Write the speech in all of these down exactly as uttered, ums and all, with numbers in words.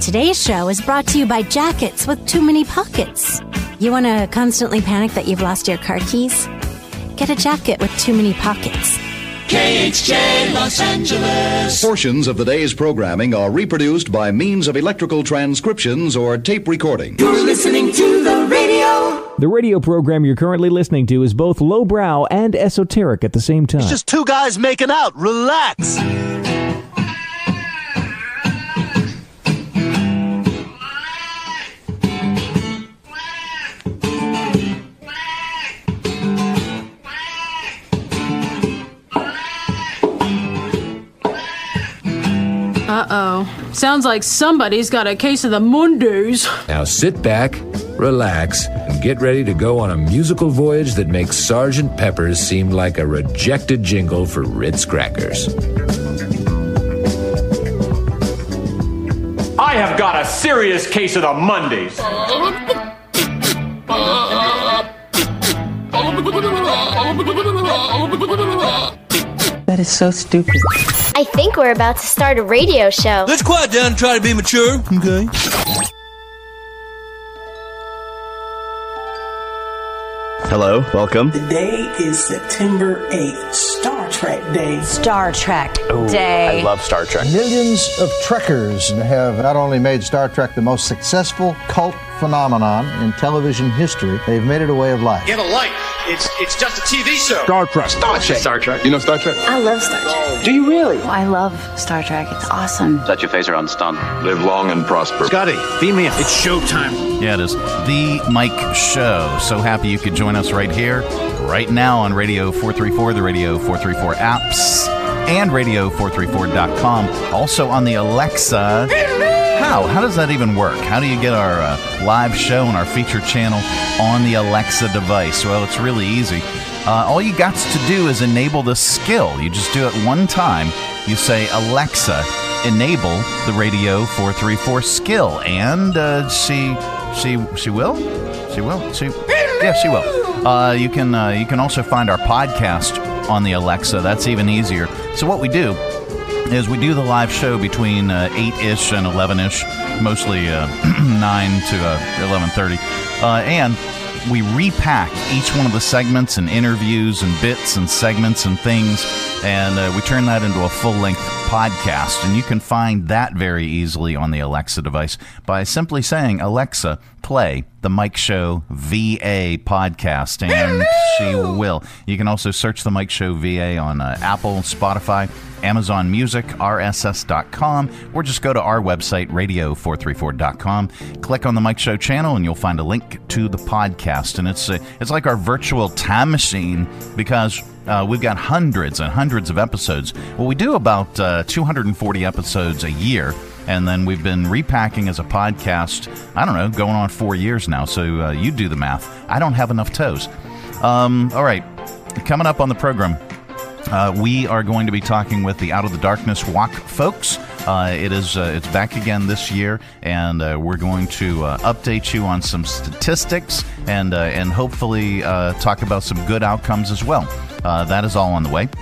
Today's show is brought to you by Jackets with Too Many Pockets. You want to constantly panic that you've lost your car keys? Get a jacket with too many pockets. K H J Los Angeles. Portions of the day's programming are reproduced by means of electrical transcriptions or tape recording. You're listening to the radio. The radio program you're currently listening to is both lowbrow and esoteric at the same time. It's just two guys making out. Relax. Uh-oh. Sounds like somebody's got a case of the Mondays. Now sit back, relax, and get ready to go on a musical voyage that makes Sergeant Pepper's seem like a rejected jingle for Ritz crackers. I have got a serious case of the Mondays. That is so stupid. I think we're about to start a radio show. Let's quiet down and try to be mature, okay? Hello, welcome. The day is September eighth, Star Trek Day. Star Trek oh, Day. I love Star Trek. Millions of Trekkers have not only made Star Trek the most successful cult phenomenon in television history, they've made it a way of life. Get a life. It's it's just a T V show. Star Trek. Star Trek. Star Trek. You know Star Trek? I love Star Trek. Do you really? Oh, I love Star Trek. It's awesome. Set your phaser on stun. Live long and prosper. Scotty, beam me up. It's showtime. Yeah, it is. The Mike Show. So happy you could join us right here, right now on Radio four thirty-four, the Radio four thirty-four apps, and radio four thirty-four dot com. Also on the Alexa. How? How does that even work? How do you get our uh, live show and our feature channel on the Alexa device? Well, it's really easy. Uh, all you got to do is enable the skill. You just do it one time. You say, Alexa, enable the Radio four thirty-four skill. And uh, she, she, she will? She will? She, yeah, she will. Uh, you can, uh, you can also find our podcast on the Alexa. That's even easier. So what we do is we do the live show between uh, eight-ish and eleven-ish, mostly uh, nine to uh, eleven thirty, uh, and we repack each one of the segments and interviews and bits and segments and things, and uh, we turn that into a full-length podcast, and you can find that very easily on the Alexa device by simply saying, Alexa, play the Mike Show V A podcast, and she will. You can also search the Mike Show V A on uh, Apple, Spotify, Amazon Music, R S S dot com, or just go to our website, radio four thirty-four dot com. Click on the Mike Show channel, and you'll find a link to the podcast. And it's uh, it's like our virtual time machine because uh, we've got hundreds and hundreds of episodes. Well, we do about uh, two hundred forty episodes a year. And then we've been repacking as a podcast, I don't know, going on four years now. So uh, you do the math. I don't have enough toes. Um, all right. Coming up on the program, uh, we are going to be talking with the Out of the Darkness Walk folks. Uh, it is uh, it's back again this year, and uh, we're going to uh, update you on some statistics and, uh, and hopefully uh, talk about some good outcomes as well. Uh, that is all on the way.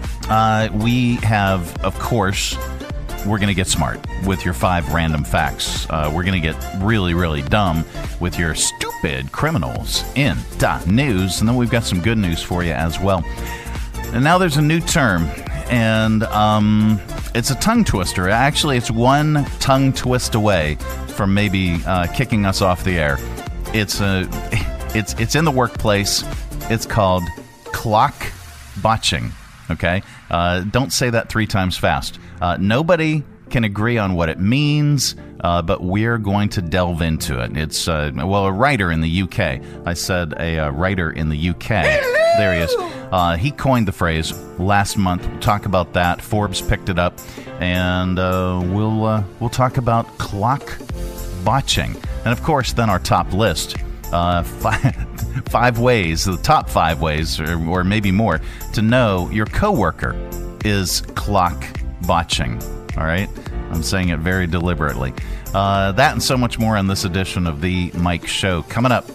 Uh, we have, of course... We're going to get smart with your five random facts. Uh, we're going to get really, really dumb with your stupid criminals in the news. And then we've got some good news for you as well. And now there's a new term, and um, it's a tongue twister. Actually, it's one tongue twist away from maybe uh, kicking us off the air. It's a, it's it's in the workplace. It's called clock botching. Okay, uh, don't say that three times fast. Uh, nobody can agree on what it means, uh, but we're going to delve into it. It's, uh, well, a writer in the U K. I said a uh, writer in the U K. Hello! There he is. Uh, he coined the phrase last month. We'll talk about that. Forbes picked it up, and uh, we'll uh, we'll talk about clock botching. And, of course, then our top list. Uh, five, five ways, the top five ways, or, or maybe more, to know your coworker is clock botching. All right? I'm saying it very deliberately. Uh, that and so much more on this edition of the Mike Show. Coming up,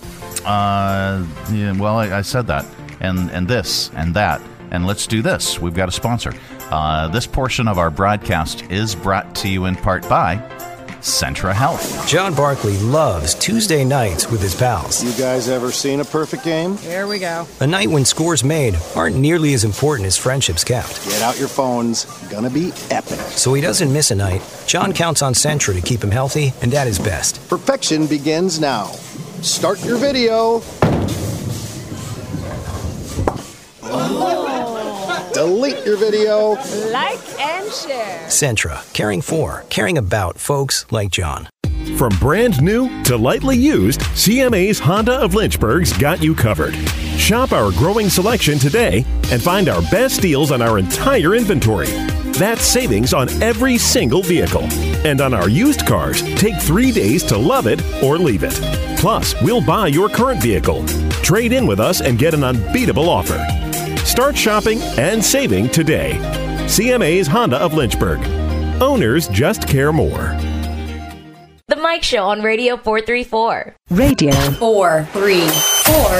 uh, yeah, well, I, I said that, and, and this, and that, and let's do this. We've got a sponsor. Uh, this portion of our broadcast is brought to you in part by Centra Health. John Barkley loves Tuesday nights with his pals. You guys ever seen a perfect game? Here we go. A night when scores made aren't nearly as important as friendships kept. Get out your phones. Gonna be epic. So he doesn't miss a night. John counts on Centra to keep him healthy and at his best. Perfection begins now. Start your video. Oh. Delete your video. Like and share. Centra, caring for, caring about folks like John. From brand new to lightly used, C M A's Honda of Lynchburg's got you covered. Shop our growing selection today and find our best deals on our entire inventory. That's savings on every single vehicle. And on our used cars, take three days to love it or leave it. Plus, we'll buy your current vehicle. Trade in with us and get an unbeatable offer. Start shopping and saving today. C M A's Honda of Lynchburg. Owners just care more. The Mike Show on Radio four thirty-four. Radio four thirty-four.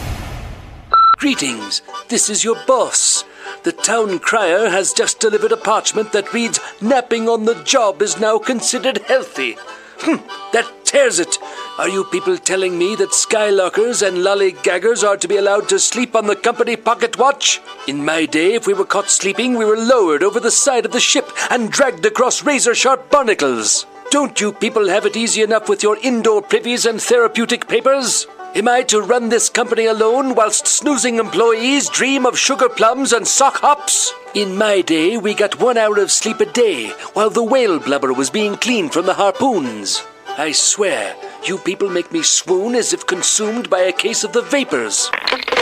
Greetings, this is your boss. The town crier has just delivered a parchment that reads, "Napping on the job is now considered healthy." Hm, that tears it. Are you people telling me that skylarkers and lollygaggers are to be allowed to sleep on the company pocket watch? In my day, if we were caught sleeping, we were lowered over the side of the ship and dragged across razor-sharp barnacles. Don't you people have it easy enough with your indoor privies and therapeutic papers? Am I to run this company alone whilst snoozing employees dream of sugar plums and sock hops? In my day, we got one hour of sleep a day while the whale blubber was being cleaned from the harpoons. I swear, you people make me swoon as if consumed by a case of the vapors.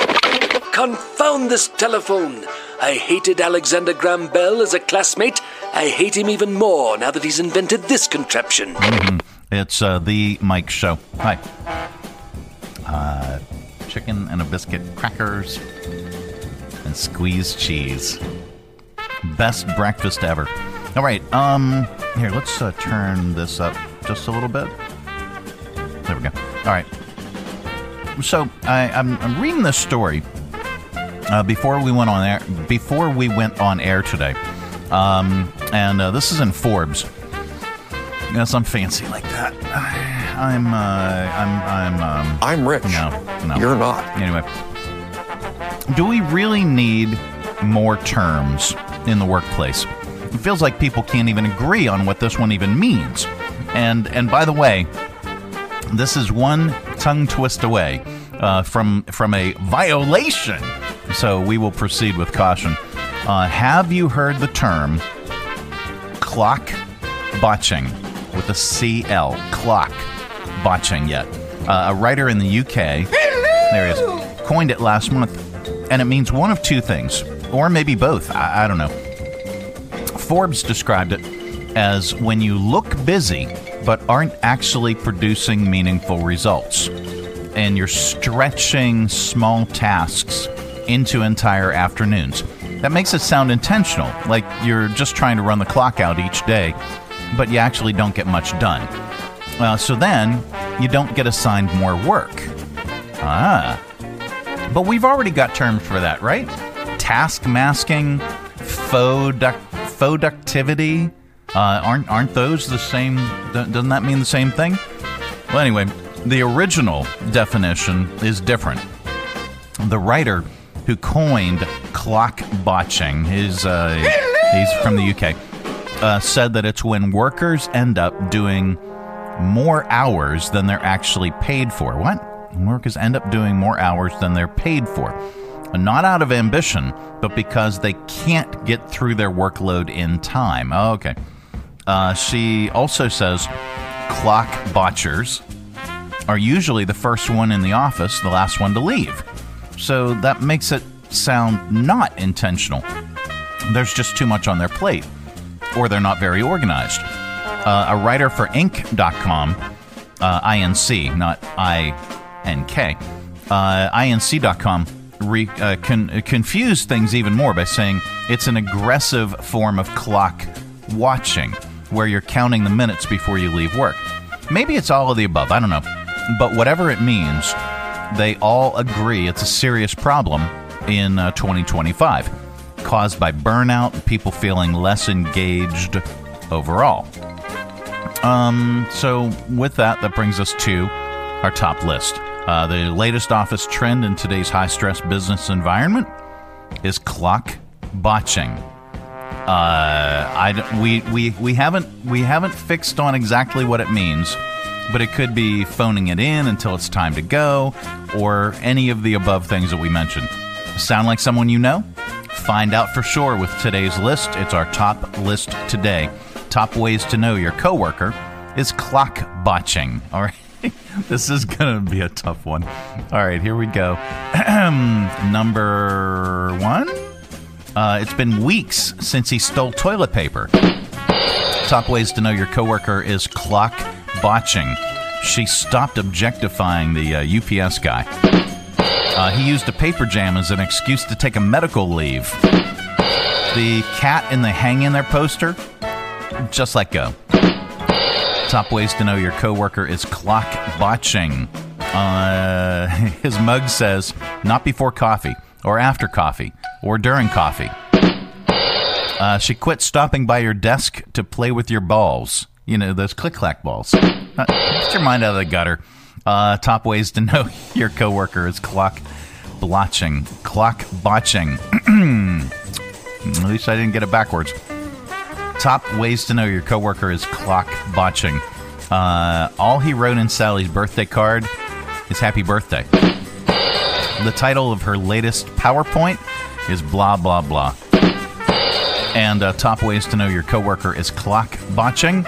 Confound this telephone! I hated Alexander Graham Bell as a classmate. I hate him even more now that he's invented this contraption. Mm-hmm. It's uh, the Mike Show. Hi. Uh, chicken and a biscuit, crackers, and squeezed cheese. Best breakfast ever. All right, um, here, let's uh, turn this up just a little bit. There we go. All right. So I, I'm, I'm reading this story uh, before we went on air. Before we went on air today, um, and uh, this is in Forbes. Yes, I'm fancy like that. I'm, uh, I'm, I'm, um... I'm rich. No, no. You're not. Anyway. Do we really need more terms in the workplace? It feels like people can't even agree on what this one even means. And, and by the way, this is one tongue twist away uh, from, from a violation. So we will proceed with caution. Uh, have you heard the term clock botching with a C L? Clock botching yet? Uh, a writer in the U K, there he is, coined it last month, and it means one of two things, or maybe both. I, I don't know. Forbes described it as when you look busy but aren't actually producing meaningful results, and you're stretching small tasks into entire afternoons. That makes it sound intentional, like you're just trying to run the clock out each day, but you actually don't get much done. Uh, so then, you don't get assigned more work. Ah. But we've already got terms for that, right? Task masking, faux-duct- faux-ductivity. Uh, aren't, aren't those the same? Doesn't that mean the same thing? Well, anyway, the original definition is different. The writer who coined clock botching, is, uh, he's from the U K, uh, said that it's when workers end up doing more hours than they're actually paid for. What? Workers end up doing more hours than they're paid for. Not out of ambition, but because they can't get through their workload in time. Oh, okay. Uh, she also says clock botchers are usually the first one in the office, the last one to leave. So that makes it sound not intentional. There's just too much on their plate, or they're not very organized. Uh, a writer for Inc dot com, uh, I N C, not I N K, uh, I N C dot com re, uh, con- confused things even more by saying it's an aggressive form of clock watching, where you're counting the minutes before you leave work. Maybe it's all of the above, I don't know. But whatever it means, they all agree it's a serious problem in uh, twenty twenty-five, caused by burnout and people feeling less engaged overall. Um, so with that, that brings us to our top list. Uh, the latest office trend in today's high-stress business environment is clock botching. Uh, I we we we haven't we haven't fixed on exactly what it means, but it could be phoning it in until it's time to go, or any of the above things that we mentioned. Sound like someone you know? Find out for sure with today's list. It's our top list today. Top ways to know your coworker is clock botching. All right. This is going to be a tough one. All right, here we go. Number one. Uh, it's been weeks since he stole toilet paper. Top ways to know your coworker is clock botching. She stopped objectifying the uh, U P S guy. Uh, he used a paper jam as an excuse to take a medical leave. The cat in the hang in there poster, just let go. Top ways to know your coworker is clock botching. Uh, his mug says, not before coffee, or after coffee, or during coffee. Uh, she quit stopping by your desk to play with your balls. You know, those click-clack balls. Uh, get your mind out of the gutter. Uh, top ways to know your coworker is clock blotching. Clock botching. At least I didn't get it backwards. Top ways to know your coworker is clock botching. Uh, all he wrote in Sally's birthday card is happy birthday. The title of her latest PowerPoint is blah, blah, blah. And uh, top ways to know your coworker is clock botching.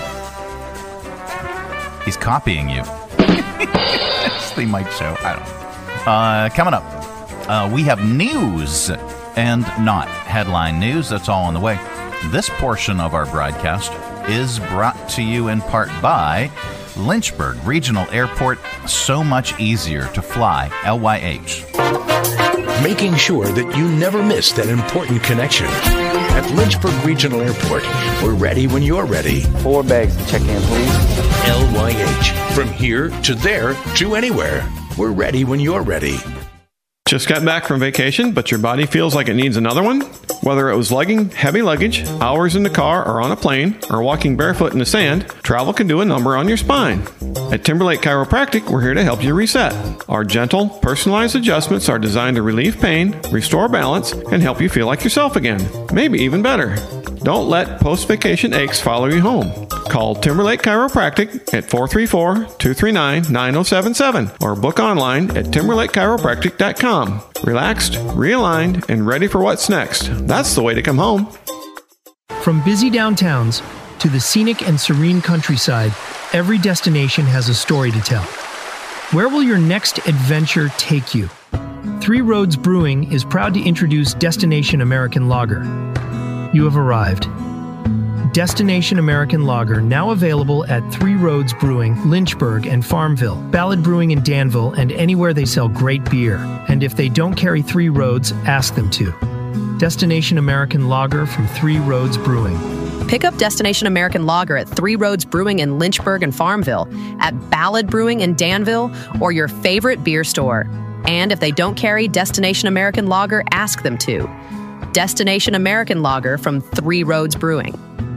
He's copying you. It's the Mike Show. I don't know. Uh, coming up, uh, we have news and not headline news. That's all on the way. This portion of our broadcast is brought to you in part by Lynchburg Regional Airport. So much easier to fly. L Y H. Making sure that you never miss that important connection. At Lynchburg Regional Airport, we're ready when you're ready. Four bags to check in, please. L Y H. From here to there to anywhere. We're ready when you're ready. Just got back from vacation, but your body feels like it needs another one? Whether it was lugging heavy luggage, hours in the car or on a plane, or walking barefoot in the sand, travel can do a number on your spine. At Timberlake Chiropractic, we're here to help you reset. Our gentle, personalized adjustments are designed to relieve pain, restore balance, and help you feel like yourself again. Maybe even better. Don't let post-vacation aches follow you home. Call Timberlake Chiropractic at four three four, two three nine, nine zero seven seven or book online at timberlake chiropractic dot com. Relaxed, realigned, and ready for what's next. That's the way to come home. From busy downtowns to the scenic and serene countryside, every destination has a story to tell. Where will your next adventure take you? Three Roads Brewing is proud to introduce Destination American Lager. You have arrived. Destination American Lager, now available at Three Roads Brewing, Lynchburg, and Farmville, Ballad Brewing in Danville, and anywhere they sell great beer. And if they don't carry Three Roads, ask them to. Destination American Lager from Three Roads Brewing. Pick up Destination American Lager at Three Roads Brewing in Lynchburg and Farmville, at Ballad Brewing in Danville, or your favorite beer store. And if they don't carry Destination American Lager, ask them to. Destination American Lager from Three Roads Brewing.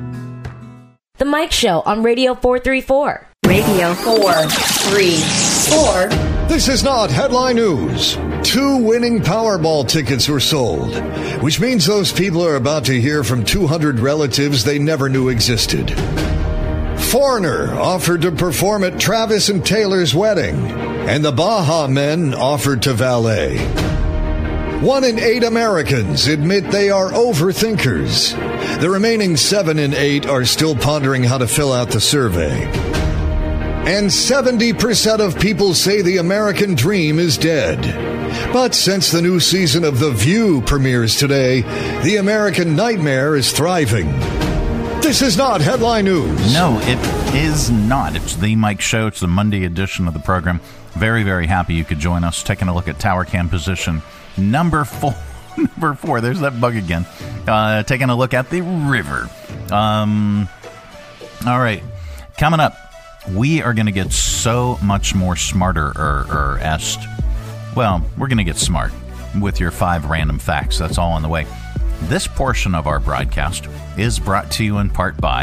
The Mike Show on Radio four thirty-four. Radio four thirty-four. This is not headline news. Two winning Powerball tickets were sold, which means those people are about to hear from two hundred relatives they never knew existed. Foreigner offered to perform at Travis and Taylor's wedding, and the Baja Men offered to valet. One in eight Americans admit they are overthinkers. The remaining seven in eight are still pondering how to fill out the survey. And seventy percent of people say the American dream is dead. But since the new season of The View premieres today, the American nightmare is thriving. This is not headline news. No, it is not. It's the Mike Show. It's the Monday edition of the program. Very, very happy you could join us. Taking a look at tower cam position number four. Number four. There's that bug again. Uh, taking a look at the river. Um, all right. Coming up, we are going to get so much more smarter or, or est. Well, we're going to get smart with your five random facts. That's all on the way. This portion of our broadcast is brought to you in part by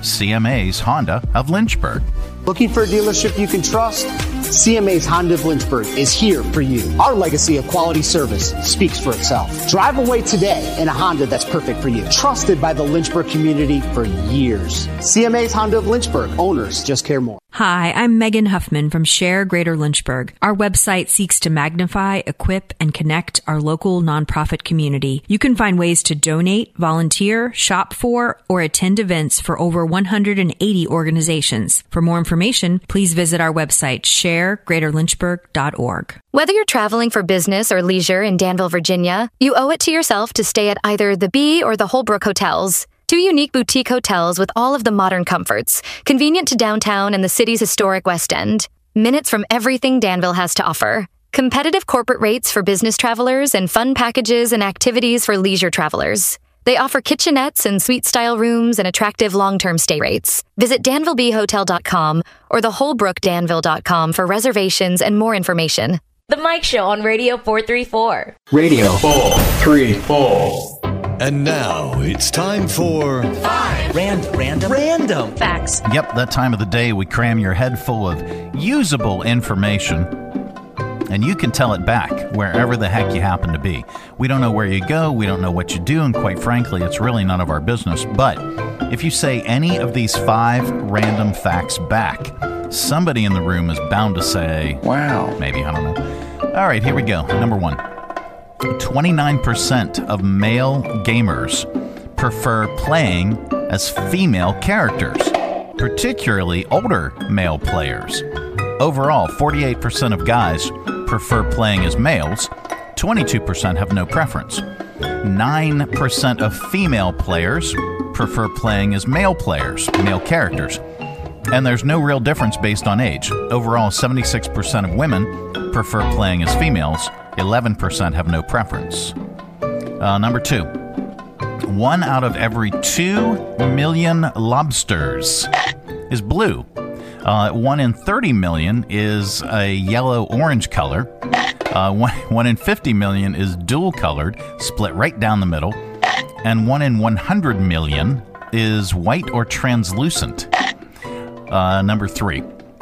C M A's Honda of Lynchburg. Looking for a dealership you can trust? C M A's Honda of Lynchburg is here for you. Our legacy of quality service speaks for itself. Drive away today in a Honda that's perfect for you. Trusted by the Lynchburg community for years. C M A's Honda of Lynchburg. Owners just care more. Hi, I'm Megan Huffman from Share Greater Lynchburg. Our website seeks to magnify, equip, and connect our local nonprofit community. You can find ways to donate, volunteer, shop for, or attend events for over one hundred eighty organizations. For more information, please visit our website, share greater lynchburg dot org. Whether you're traveling for business or leisure in Danville, Virginia, you owe it to yourself to stay at either the Bee or the Holbrook hotels. Two unique boutique hotels with all of the modern comforts, convenient to downtown and the city's historic West End. Minutes from everything Danville has to offer. Competitive corporate rates for business travelers and fun packages and activities for leisure travelers. They offer kitchenettes and suite-style rooms and attractive long-term stay rates. Visit danville bee hotel dot com or the holbrook danville dot com for reservations and more information. The Mike Show on Radio four thirty-four. Radio four thirty-four. And now it's time for Five Random Random Random Facts. Yep, that time of the day we cram your head full of usable information, and you can tell it back wherever the heck you happen to be. We don't know where you go, we don't know what you do, and quite frankly, it's really none of our business. But if you say any of these five random facts back, somebody in the room is bound to say, wow, maybe, I don't know. All right, here we go. Number one. twenty-nine percent of male gamers prefer playing as female characters, particularly older male players. Overall, forty-eight percent of guys prefer playing as males, twenty-two percent have no preference. nine percent of female players prefer playing as male players, male characters. And there's no real difference based on age. Overall, seventy-six percent of women prefer playing as females, eleven percent have no preference. Uh, number two, one out of every two million lobsters is blue. Uh, one in thirty million is a yellow-orange color. Uh, one, one in fifty million is dual-colored, split right down the middle. And one in one hundred million is white or translucent. Uh, number three,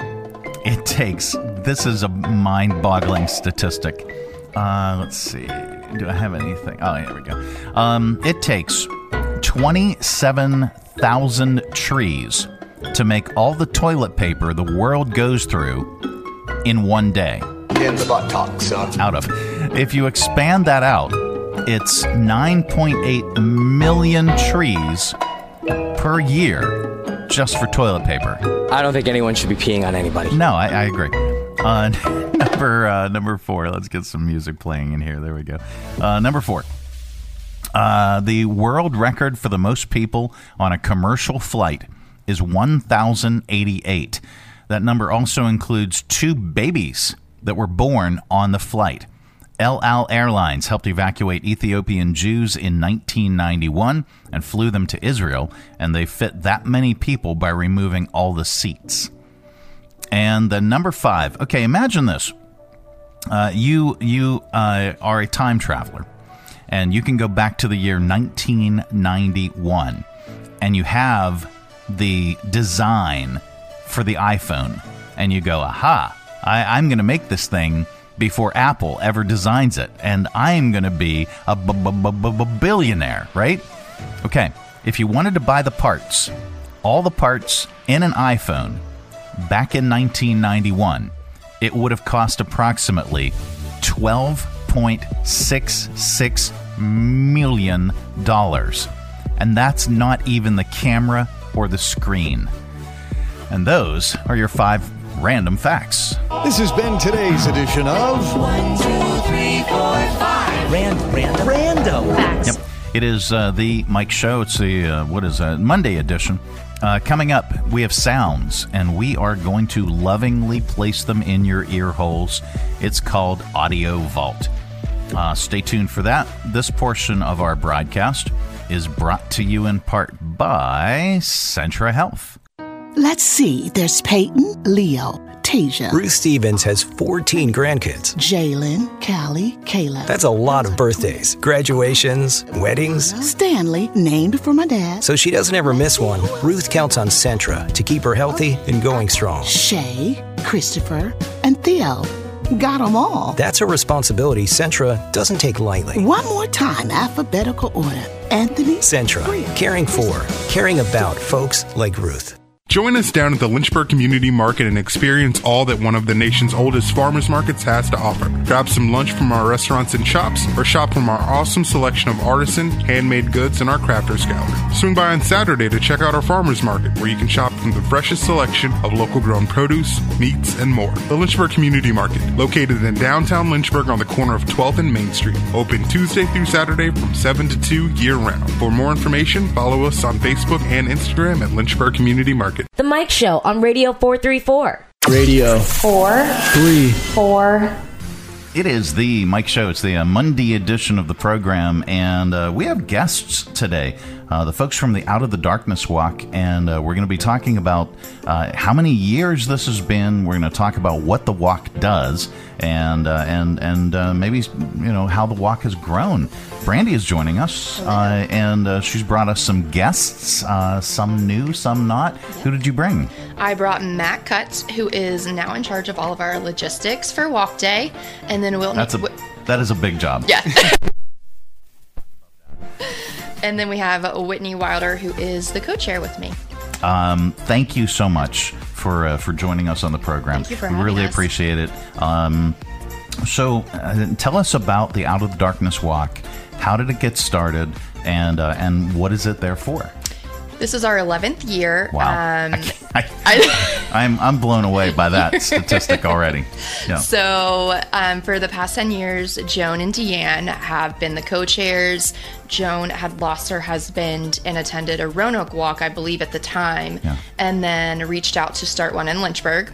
it takes, this is a mind-boggling statistic. Uh, let's see. Do I have anything? Oh, here we go. Um, it takes twenty-seven thousand trees to make all the toilet paper the world goes through in one day. In the buttock, son. Out of. If you expand that out, it's nine point eight million trees per year just for toilet paper. I don't think anyone should be peeing on anybody. No, I, I agree. Uh, number uh, number four. Let's get some music playing in here. There we go. Uh, number four. Uh, the world record for the most people on a commercial flight is one thousand eighty-eight. That number also includes two babies that were born on the flight. El Al Airlines helped evacuate Ethiopian Jews in nineteen ninety-one and flew them to Israel, and they fit that many people by removing all the seats. And the number five. Okay, imagine this. Uh, you you uh, are a time traveler, and you can go back to the year nineteen ninety-one, and you have the design for the iPhone, and you go, aha, I, I'm going to make this thing before Apple ever designs it, and I'm going to be a b- b- b- b- billionaire, right? Okay, if you wanted to buy the parts, all the parts in an iPhone back in nineteen ninety-one, it would have cost approximately twelve point six six million dollars. And that's not even the camera or the screen. And those are your five random facts. This has been today's edition of One, two, three, four, five. Random, random, random facts. Yep. It is uh, the Mike Show. It's the, uh, what is that, Monday edition. Uh, coming up, we have sounds, and we are going to lovingly place them in your ear holes. It's called Audio Vault. Uh, stay tuned for that. This portion of our broadcast is brought to you in part by Centra Health. Let's see. There's Peyton, Leo, Tasia. Ruth Stevens has fourteen grandkids. Jalen, Callie, Kayla. That's a lot of birthdays, graduations, weddings. Stanley, named for my dad. So she doesn't ever miss one. Ruth counts on Centra to keep her healthy and going strong. Shay, Christopher, and Theo. Got them all. That's a responsibility Centra doesn't take lightly. One more time, alphabetical order. Anthony. Centra, caring for, caring about folks like Ruth. Join us down at the Lynchburg Community Market and experience all that one of the nation's oldest farmers markets has to offer. Grab some lunch from our restaurants and shops, or shop from our awesome selection of artisan, handmade goods in our crafters gallery. Swing by on Saturday to check out our farmers market, where you can shop from the freshest selection of local grown produce, meats, and more. The Lynchburg Community Market, located in downtown Lynchburg on the corner of twelfth and Main Street. Open Tuesday through Saturday from seven to two year round. For more information, follow us on Facebook and Instagram at Lynchburg Community Market. The Mike Show on Radio four thirty-four. Radio four three four. It is the Mike Show. It's the uh, Monday edition of the program, and uh, we have guests today. Uh, the folks from the Out of the Darkness Walk, and uh, we're going to be talking about uh, how many years this has been. We're going to talk about what the walk does, and uh, and and uh, maybe you know how the walk has grown. Brandy is joining us, uh, and uh, she's brought us some guests, uh, some new, some not. Who did you bring? I brought Matt Cutt, who is now in charge of all of our logistics for Walk Day, and then Wilton. That's a that is a big job. Yeah. And then we have Whitney Wilder, who is the co-chair with me. Um, thank you so much for uh, for joining us on the program. Thank you for we having really us. appreciate it. Um, so, uh, tell us about the Out of the Darkness Walk. How did it get started, and uh, and what is it there for? This is our eleventh year. Wow. Um, I, I, I'm I'm blown away by that statistic already. Yeah. So um, for the past ten years, Joan and Deanne have been the co-chairs. Joan had lost her husband and attended a Roanoke walk, I believe, at the time, yeah. and then reached out to start one in Lynchburg.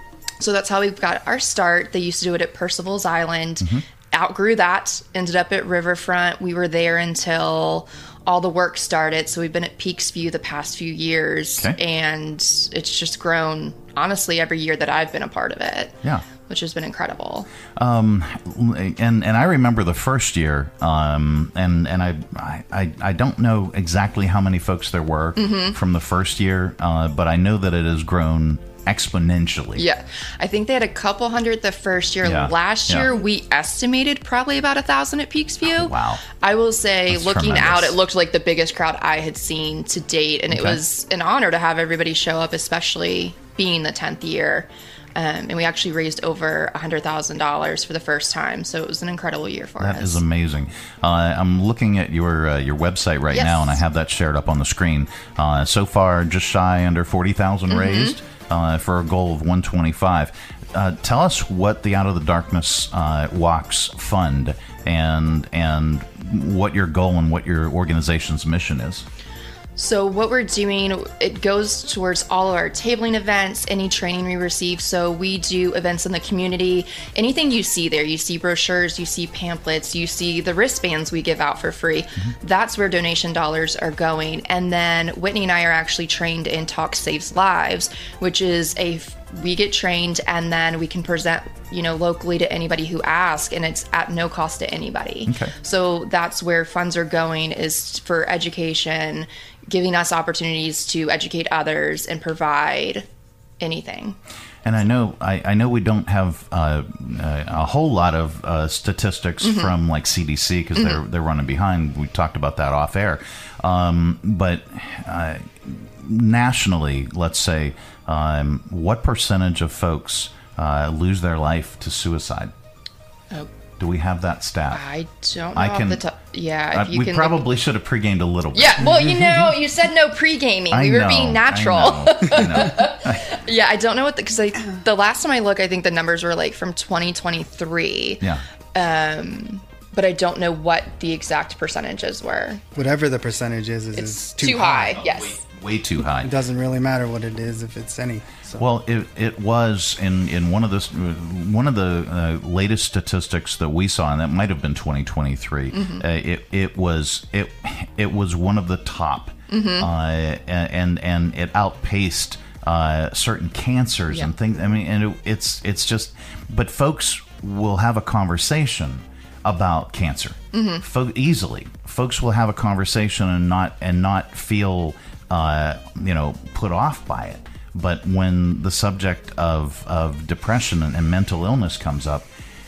So that's how we got our start. They used to do it at Percival's Island. Mm-hmm. Outgrew that, ended up at Riverfront. We were there until all the work started. So we've been at Peaks View the past few years, okay. and it's just grown, honestly, every year that I've been a part of it. Yeah. Which has been incredible. Um, and and I remember the first year, um, and and I, I I don't know exactly how many folks there were mm-hmm. from the first year, uh, but I know that it has grown exponentially. Yeah. I think they had a couple hundred the first year. Yeah. Last yeah. year, we estimated probably about a thousand at Peaks View. Oh, wow. I will say, That's looking tremendous. out, it looked like the biggest crowd I had seen to date. And Okay. it was an honor to have everybody show up, especially being the tenth year. Um, and we actually raised over one hundred thousand dollars for the first time. So it was an incredible year for us. That is amazing. Uh, I'm looking at your uh, your website right Yes. now, and I have that shared up on the screen. Uh, so far, just shy under forty thousand Mm-hmm. raised uh, for a goal of one twenty-five. Uh, tell us what the Out of the Darkness uh, Walks Fund and and what your goal and what your organization's mission is. So what we're doing, it goes towards all of our tabling events, any training we receive. So we do events in the community. Anything you see there, you see brochures, you see pamphlets, you see the wristbands we give out for free. Mm-hmm. That's where donation dollars are going. And then Whitney and I are actually trained in Talk Saves Lives, which is a, we get trained and then we can present, you know, locally to anybody who asks, and it's at no cost to anybody. Okay. So that's where funds are going, is for education, giving us opportunities to educate others and provide anything. And I know I, I know we don't have uh, a whole lot of uh, statistics Mm-hmm. from like C D C because Mhm. they're they're running behind. We talked about that off air, um, but uh, nationally, let's say, um, what percentage of folks uh, lose their life to suicide? Oh. Do we have that stat? I don't know I off can- the top. Yeah, Uh, if you we can probably should have pre-gamed a little bit. Yeah, well, you know, you said no pre-gaming. I We were know, being I natural. know, I know. Yeah, I don't know what the, because the last time I looked, I think the numbers were like from twenty twenty-three. Yeah. Um, but I don't know what the exact percentages were. Whatever the percentage is, is, is too, Too high, yes. Way too high. It doesn't really matter what it is if it's any. So. Well, it it was in, in one of the one of the uh, latest statistics that we saw, and that might have been twenty twenty-three. Mm-hmm. Uh, it it was it it was one of the top, Mhm. uh, and and it outpaced uh, certain cancers Yeah. and things. I mean, and it, it's it's just, but folks will have a conversation about cancer Mhm. Fo- easily. Folks will have a conversation and not and not feel uh, you know put off by it. But when the subject of of depression and, and mental illness comes up,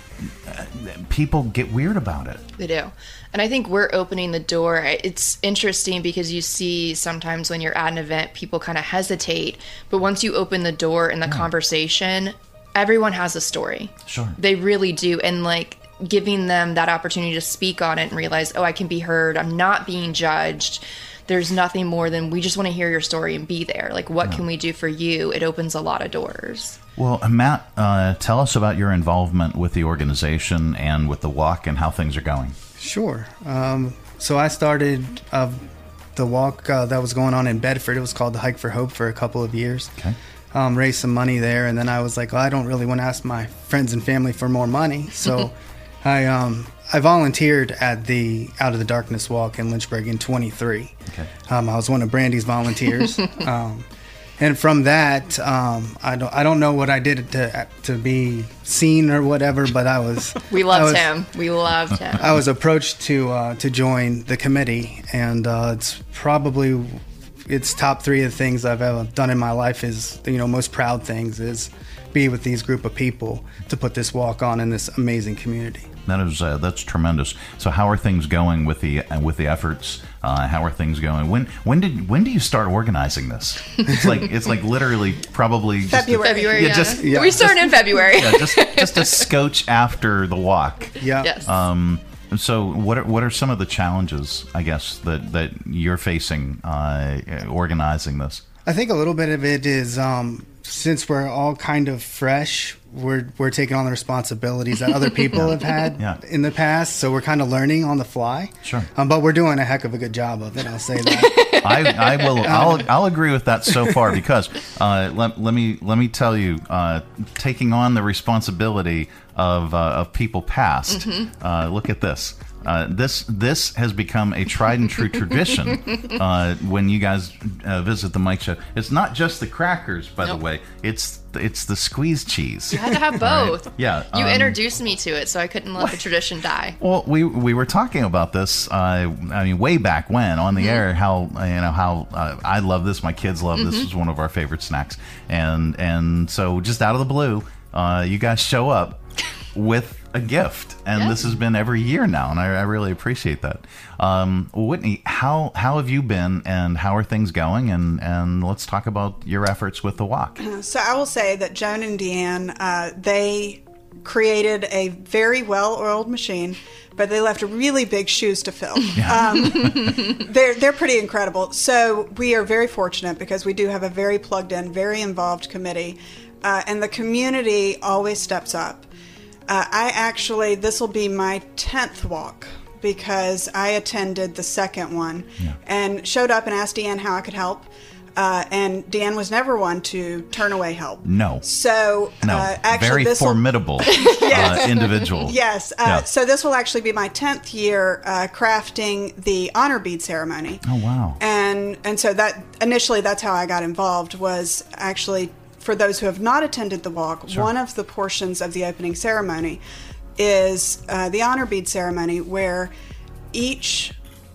uh, people get weird about it. They do. And I think we're opening the door. It's interesting because you see sometimes when you're at an event, people kind of hesitate. But once you open the door in the conversation, everyone has a story. Sure. They really do. And like giving them that opportunity to speak on it and realize, oh, I can be heard. I'm not being judged. There's nothing more than we just want to hear your story and be there. Like, what Yeah. can we do for you? It opens a lot of doors. Well, Matt, uh, tell us about your involvement with the organization and with the walk and how things are going. Sure. Um, so I started uh, the walk uh, that was going on in Bedford. It was called the Hike for Hope for a couple of years. Okay. Um, raised some money there, and then I was like, well, I don't really want to ask my friends and family for more money. So I um, I volunteered at the Out of the Darkness walk in Lynchburg in twenty-three. Okay. Um, I was one of Brandy's volunteers. um, And from that, um, I don't I don't know what I did to to be seen or whatever, but I was We I loved was- him. We loved him. I was approached to uh, to join the committee, and uh, it's probably it's top three of the things I've ever done in my life. Is you know most proud things is be with these group of people to put this walk on in this amazing community. That is uh, that's tremendous. So, how are things going with the uh, with the efforts? Uh, how are things going? When when did when do you start organizing this? It's like it's like literally probably just February. A, February, yeah. Just, We started in February. Yeah, just just a scotch after the walk. Yeah. Yes. Um. And so, what are what are some of the challenges, I guess, that that you're facing uh, organizing this? I think a little bit of it is um, since we're all kind of fresh, we're we're taking on the responsibilities that other people Yeah. have had Yeah. in the past, so we're kind of learning on the fly. Sure. Um, but we're doing a heck of a good job of it. I'll say that. I, I will. I'll, I'll agree with that so far because uh, let, let me let me tell you, uh, taking on the responsibility of uh, of people past. Mhm. Uh, look at this. Uh, this this has become a tried and true tradition uh, when you guys uh, visit the Mike Show. It's not just the crackers, by Nope. the way. It's it's the squeeze cheese. You had to have All right? both. Yeah. You um, introduced me to it, so I couldn't let the tradition die. Well, we we were talking about this. Uh, I mean, way back when on the Mhm. air, how uh, you know how uh, I love this. My kids love this. Mhm. This is one of our favorite snacks, and and so just out of the blue, uh, you guys show up with a gift, and Yeah. this has been every year now, and I, I really appreciate that. Um, Whitney, how how have you been, and how are things going? And and let's talk about your efforts with the walk. So I will say that Joan and Deanne, uh, they created a very well-oiled machine, but they left really big shoes to fill. Um, they're they're pretty incredible. So we are very fortunate because we do have a very plugged-in, very involved committee, uh, and the community always steps up. Uh, I actually, this will be my tenth walk because I attended the second one and showed up and asked Deanne how I could help. Uh, and Deanne was never one to turn away help. No. So, No. uh, actually, Very this formidable Yes. uh, individual. Yes. Uh, Yeah. So this will actually be my tenth year uh, crafting the honor bead ceremony. Oh wow. And and so that initially that's how I got involved was actually for those who have not attended the walk, Sure. one of the portions of the opening ceremony is uh, the honor bead ceremony where each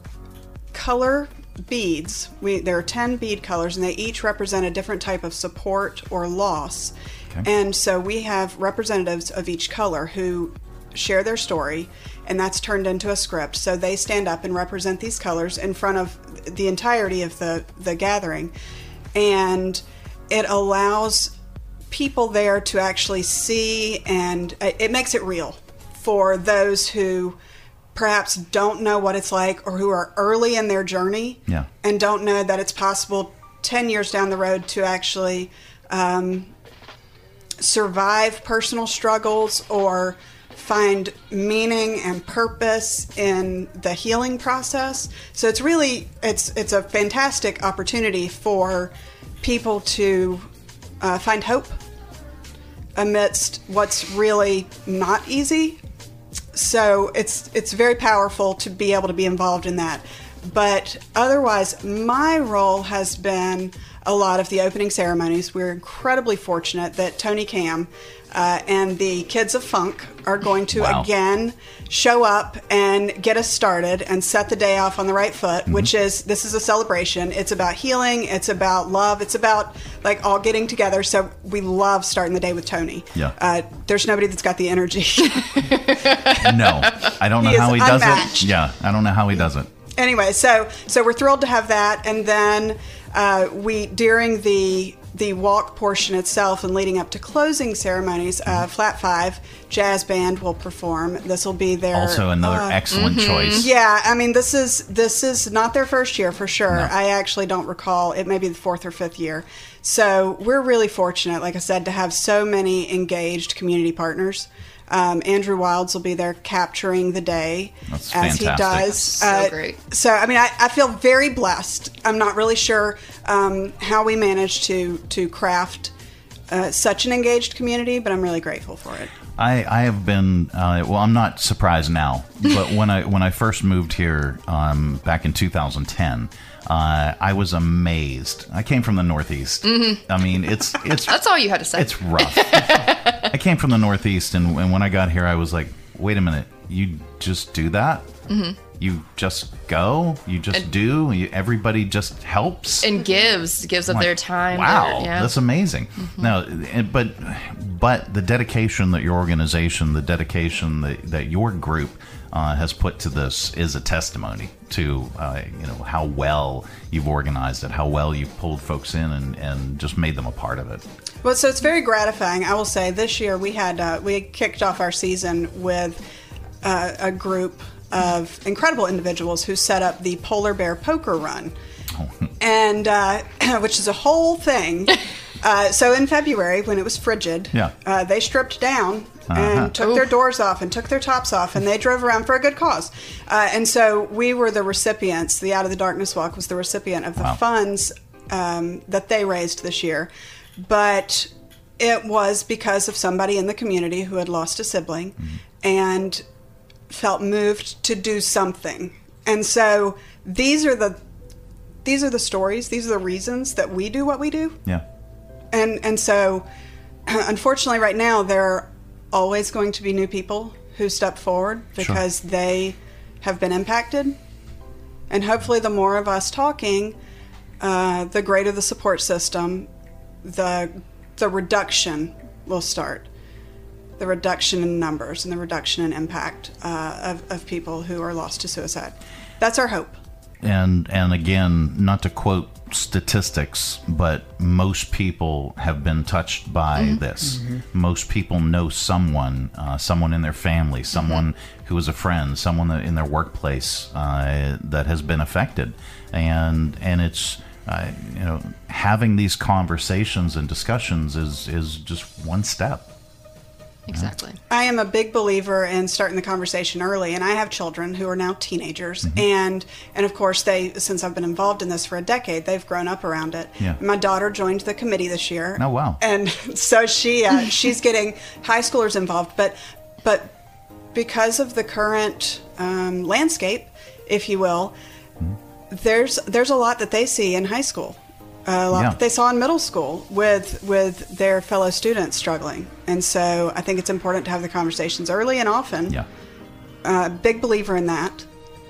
color beads, we there are ten bead colors and they each represent a different type of support or loss. Okay. And so we have representatives of each color who share their story, and that's turned into a script. So they stand up and represent these colors in front of the entirety of the, the gathering. And it allows people there to actually see, and it makes it real for those who perhaps don't know what it's like or who are early in their journey Yeah. and don't know that it's possible ten years down the road to actually um, survive personal struggles or find meaning and purpose in the healing process. So it's really it's it's a fantastic opportunity for people to uh, find hope amidst what's really not easy. So it's it's very powerful to be able to be involved in that. But otherwise, my role has been a lot of the opening ceremonies. We're incredibly fortunate that Tony Cam uh, and the Kids of Funk are going to Wow. again show up and get us started and set the day off on the right foot, Mm-hmm. which is, this is a celebration. It's about healing. It's about love. It's about like all getting together. So we love starting the day with Tony. Yeah. Uh, there's nobody that's got the energy. No, I don't know He is how he does unmatched. it. Yeah, I don't know how he does it. Anyway, so so we're thrilled to have that, and then uh, we during the the walk portion itself and leading up to closing ceremonies, uh, Flat Five Jazz Band will perform. This will be their Also another uh, excellent choice. Yeah, I mean this is this is not their first year for sure. No. I actually don't recall. It may be the fourth or fifth year. So we're really fortunate, like I said, to have so many engaged community partners. Um, Andrew Wilds will be there capturing the day That's as fantastic. he does. So Uh, great. So, I mean, I, I feel very blessed. I'm not really sure um, how we managed to to craft uh, such an engaged community, but I'm really grateful for it. I, I have been uh, well. I'm not surprised now, but when I when I first moved here um, back in two thousand ten, uh, I was amazed. I came from the Northeast. Mm-hmm. I mean, it's it's That's all you had to say. it's rough. I came from the Northeast, and, and when I got here, I was like, wait a minute, you just do that? Mhm. You just go? You just And- do? You, everybody just helps? And gives gives I'm of like, their time. Wow, their- yeah. that's amazing. No, and- but but the dedication that your organization, the dedication that, that your group uh, has put to this is a testimony to uh, you know how well you've organized it, how well you've pulled folks in and, and just made them a part of it. Well, so it's very gratifying. I will say this year we had uh, we kicked off our season with uh, a group of incredible individuals who set up the Polar Bear Poker Run, and uh, which is a whole thing. Uh, so in February, when it was frigid, Yeah. uh, they stripped down Uh-huh. and took their doors off and took their tops off, and they drove around for a good cause. Uh, and so we were the recipients. The Out of the Darkness Walk was the recipient of the Wow. funds um, that they raised this year. But it was because of somebody in the community who had lost a sibling and felt moved to do something. And so these are the these are the stories, these are the reasons that we do what we do. Yeah. And and so unfortunately right now there are always going to be new people who step forward because they have been impacted. And hopefully the more of us talking, uh, the greater the support system, the the reduction will start. The reduction in numbers and the reduction in impact uh, of, of people who are lost to suicide. That's our hope. And and again, not to quote statistics, but most people have been touched by Mm-hmm. this. Most people know someone, uh, someone in their family, someone who is a friend, someone that in their workplace uh, that has been affected, and and it's uh, you know having these conversations and discussions is is just one step. Exactly. I am a big believer in starting the conversation early, and I have children who are now teenagers, and and of course they, since I've been involved in this for a decade, they've grown up around it. Yeah. My daughter joined the committee this year. Oh, wow. And so she uh, she's getting high schoolers involved, but but because of the current um, landscape, if you will, there's there's a lot that they see in high school. A lot Yeah. that they saw in middle school with with their fellow students struggling, and so I think it's important to have the conversations early and often. Yeah, uh, big believer in that.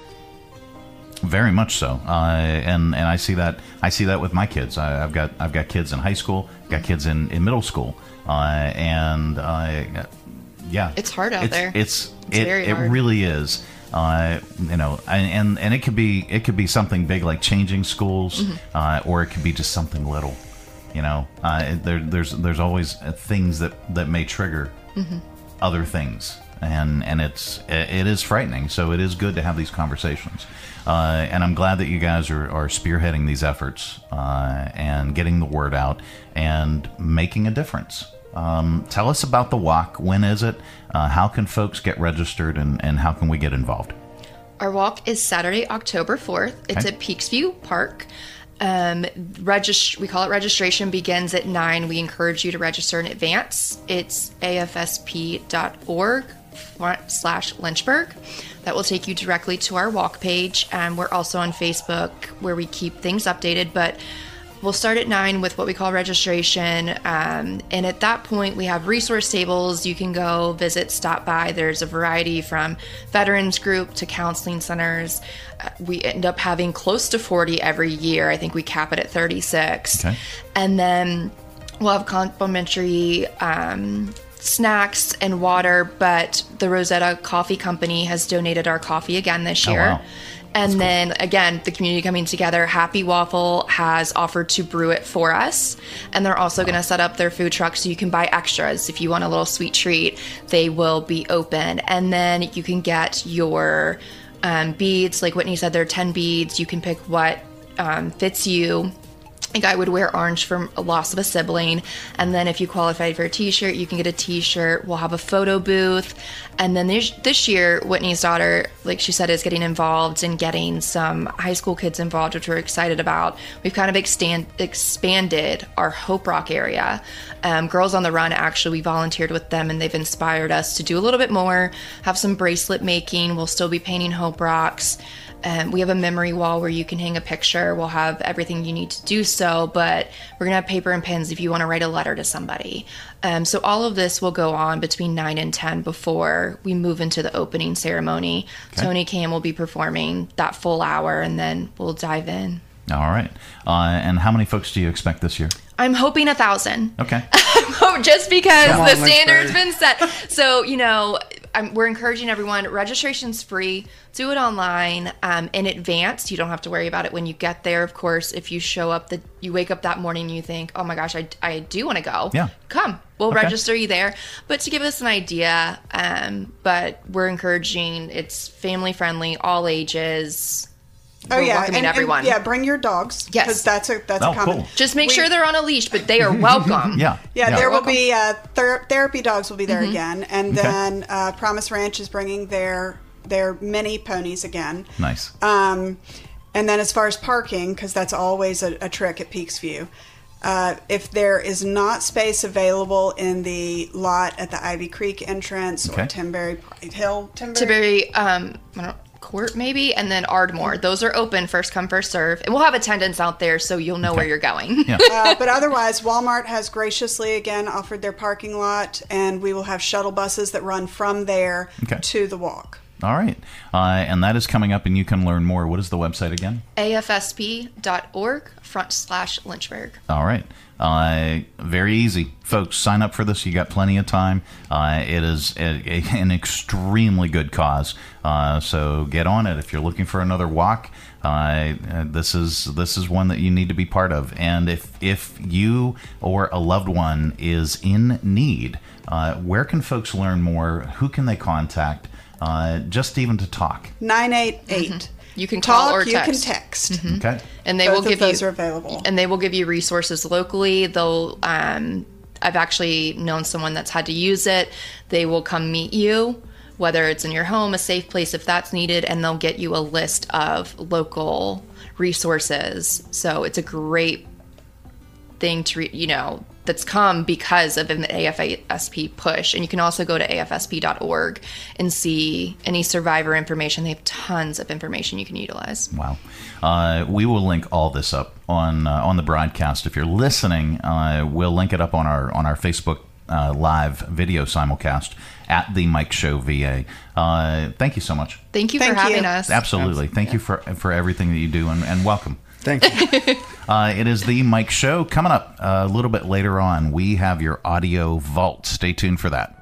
very much so, uh, and and I see that I see that with my kids. I, I've got I've got kids in high school, got kids in, in middle school, uh, and uh, yeah, It's hard out it's, there. It's, It's it, very it hard. really is. Uh, you know, and, and and it could be it could be something big like changing schools, Mhm. uh, or it could be just something little. You know, uh, there, there's there's always things that, that may trigger Mhm. other things, and and it's it is frightening. So it is good to have these conversations, uh, and I'm glad that you guys are, are spearheading these efforts uh, and getting the word out and making a difference. Um, tell us about the walk. When is it? Uh, how can folks get registered, and, and how can we get involved? Our walk is Saturday, October fourth. It's Okay. at Peaksview Park. Um, regist- we call it registration begins at nine. We encourage you to register in advance. It's afsp.org front slash Lynchburg. That will take you directly to our walk page. Um, we're also on Facebook where we keep things updated, but we'll start at nine with what we call registration. Um, and at that point, we have resource tables. You can go visit, stop by. There's a variety from veterans group to counseling centers. Uh, we end up having close to forty every year. I think we cap it at thirty-six. Okay. And then we'll have complimentary um, snacks and water, but the Rosetta Coffee Company has donated our coffee again this year. Oh, wow. And That's then, cool. again, the community coming together. Happy Waffle has offered to brew it for us. And they're also wow. going to set up their food truck so you can buy extras. If you want a little sweet treat, they will be open. And then you can get your um, beads. Like Whitney said, there are ten beads. You can pick what um, fits you. Like I would wear orange for a loss of a sibling. And then if you qualified for a t-shirt, you can get a t-shirt. We'll have a photo booth. And then this, this year, Whitney's daughter, like she said, is getting involved in getting some high school kids involved, which we're excited about. We've kind of extend, expanded our Hope Rock area. Um, Girls on the Run, actually, we volunteered with them and they've inspired us to do a little bit more, have some bracelet making. We'll still be painting Hope Rocks. Um, we have a memory wall where you can hang a picture. We'll have everything you need to do so, but we're going to have paper and pens if you want to write a letter to somebody. Um, so all of this will go on between nine and ten before we move into the opening ceremony. Okay. Tony Cam will be performing that full hour, and then we'll dive in. All right. Uh, and how many folks do you expect this year? I'm hoping a thousand. Okay. Just because Come the on, standard's been set. So, you know, I'm, we're encouraging everyone. Registration's free. Do it online um, in advance. You don't have to worry about it when you get there. Of course, if you show up, the you wake up that morning and you think, oh my gosh, I, I do want to go. Yeah. Come. We'll okay. register you there. But to give us an idea, um, but we're encouraging, it's family friendly, all ages. Oh We're yeah, welcoming and, everyone. And, yeah, bring your dogs. Yes, because that's a that's oh, a common. Cool. Just make we, sure they're on a leash, but they are welcome. yeah. yeah, yeah, there welcome. will be uh, ther- therapy dogs will be there Mm-hmm. again, and okay. then uh, Promise Ranch is bringing their their mini ponies again. Nice. Um, and then as far as parking, because that's always a, a trick at Peaks View. Uh, if there is not space available in the lot at the Ivy Creek entrance okay. or Timberry Hill, Timberry, Timberry, um, I don't. Court maybe, and then Ardmore. Those are open, first come, first serve, and we'll have attendance out there so you'll know okay. where you're going. Yeah. uh, but otherwise, Walmart has graciously again offered their parking lot, and we will have shuttle buses that run from there okay. to the walk. All right, uh, and that is coming up, and you can learn more. What is the website again? A F S P dot org front slash Lynchburg. All right. Uh, very easy. Folks, sign up for this. You got plenty of time. Uh, it is a, a, an extremely good cause. Uh, so get on it. If you're looking for another walk, uh, this is this is one that you need to be part of. And if, if you or a loved one is in need, uh, where can folks learn more? Who can they contact? Uh, just even to talk. nine eight eight Mm-hmm. You can Talk, call or text. You can text. Mm-hmm. Okay. And they Both will give of those you are available. And they will give you resources locally. They'll um, I've actually known someone that's had to use it. They will come meet you, whether it's in your home, a safe place if that's needed, and they'll get you a list of local resources. So it's a great thing to re- you know that's come because of an A F S P push. And you can also go to A F S P dot org and see any survivor information. They have tons of information you can utilize. Wow. Uh, we will link all this up on uh, on the broadcast. If you're listening, uh, we'll link it up on our on our Facebook uh, live video simulcast at the Mike Show V A. Uh, thank you so much. Thank you thank for having you. us. Absolutely. Thank yeah. you for for everything that you do, and, and welcome. Thank you. uh, it is the Mike Show. Coming up uh, a little bit later on, we have your audio vault. Stay tuned for that.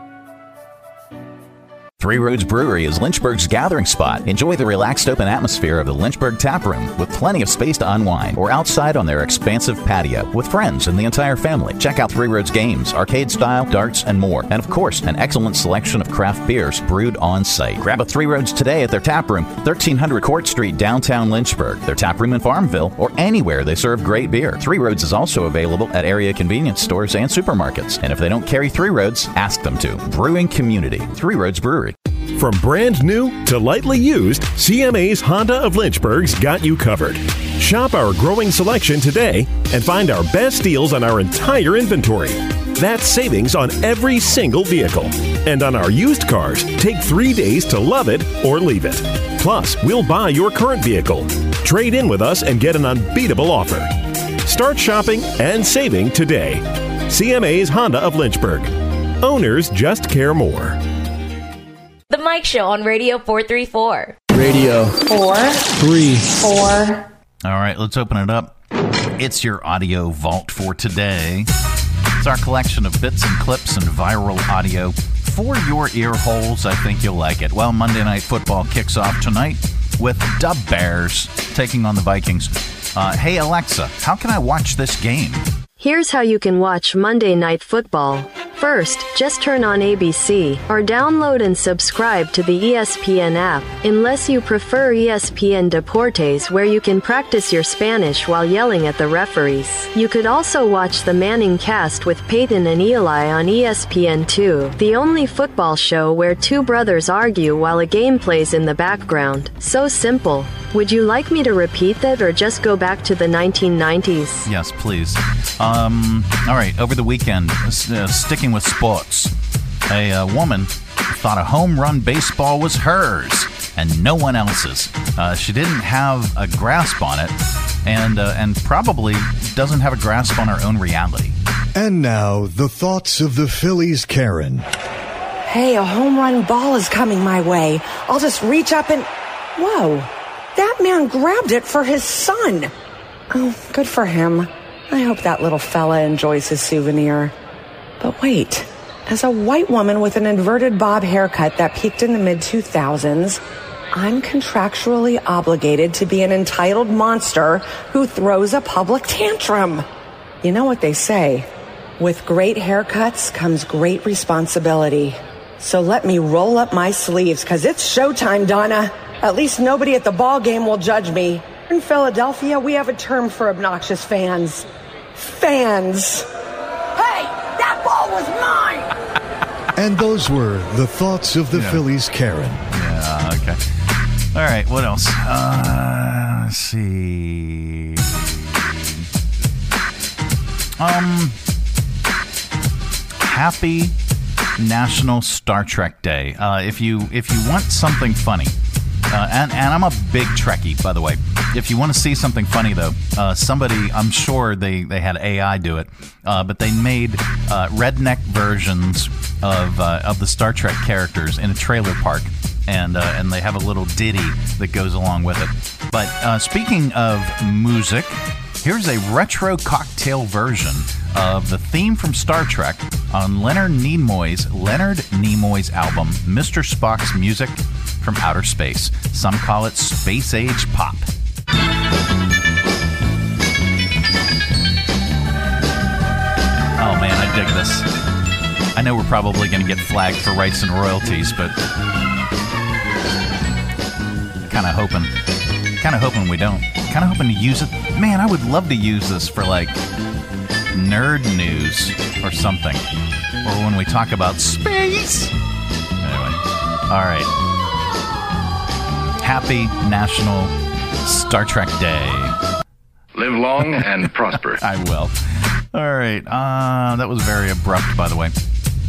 Three Roads Brewery is Lynchburg's gathering spot. Enjoy the relaxed open atmosphere of the Lynchburg Tap Room with plenty of space to unwind, or outside on their expansive patio with friends and the entire family. Check out Three Roads games, arcade style, darts, and more. And of course, an excellent selection of craft beers brewed on site. Grab a Three Roads today at their tap room, thirteen hundred Court Street, downtown Lynchburg, their tap room in Farmville, or anywhere they serve great beer. Three Roads is also available at area convenience stores and supermarkets. And if they don't carry Three Roads, ask them to. Brewing community, Three Roads Brewery. From brand new to lightly used, C M A's Honda of Lynchburg's got you covered. Shop our growing selection today and find our best deals on our entire inventory. That's savings on every single vehicle. And on our used cars, take three days to love it or leave it. Plus, we'll buy your current vehicle. Trade in with us and get an unbeatable offer. Start shopping and saving today. C M A's Honda of Lynchburg. Owners just care more. The Mike Show on Radio four thirty-four. Radio Four, three, four. All right, let's open it up. It's your audio vault for today. It's our collection of bits and clips and viral audio for your ear holes. I think you'll like it. Well, Monday Night Football kicks off tonight with the Bears taking on the Vikings. Uh, hey, Alexa, how can I watch this game? Here's how you can watch Monday Night Football. First, just turn on A B C or download and subscribe to the E S P N app, unless you prefer E S P N Deportes, where you can practice your Spanish while yelling at the referees. You could also watch the Manning Cast with Peyton and Eli on E S P N two, the only football show where two brothers argue while a game plays in the background. So simple. Would you like me to repeat that or just go back to the nineteen nineties? Yes, please. Um, all right, over the weekend, uh, sticking with sports, a uh, woman thought a home run baseball was hers and no one else's. Uh, she didn't have a grasp on it and, uh, and probably doesn't have a grasp on her own reality. And now, the thoughts of the Phillies' Karen. Hey, a home run ball is coming my way. I'll just reach up and... Whoa, that man grabbed it for his son. Oh, good for him. I hope that little fella enjoys his souvenir. But wait, as a white woman with an inverted bob haircut that peaked in the mid two thousands, I'm contractually obligated to be an entitled monster who throws a public tantrum. You know what they say, with great haircuts comes great responsibility. So let me roll up my sleeves, because it's showtime, Donna. At least nobody at the ball game will judge me. In Philadelphia, we have a term for obnoxious fans. Fans. Hey, that ball was mine! And those were the thoughts of the Yeah. Phillies' Karen. Yeah, okay. All right, what else? Uh, let's see. Um, happy National Star Trek Day. Uh, if you if you want something funny, uh, and and I'm a big Trekkie, by the way. If you want to see something funny, though, uh, somebody, I'm sure they, they had A I do it, uh, but they made uh, redneck versions of uh, of the Star Trek characters in a trailer park, and uh, and they have a little ditty that goes along with it. But uh, speaking of music, here's a retro cocktail version of the theme from Star Trek on Leonard Nimoy's Leonard Nimoy's album, Mister Spock's Music from Outer Space. Some call it space age pop. Oh man, I dig this. I know we're probably going to get flagged for rights and royalties, but kind of hoping, kind of hoping we don't. Kind of hoping to use it. Man, I would love to use this for like nerd news or something, or when we talk about space. Anyway, all right. Happy National Star Trek Day. Live long and prosper. I will. All right. Uh, that was very abrupt, by the way.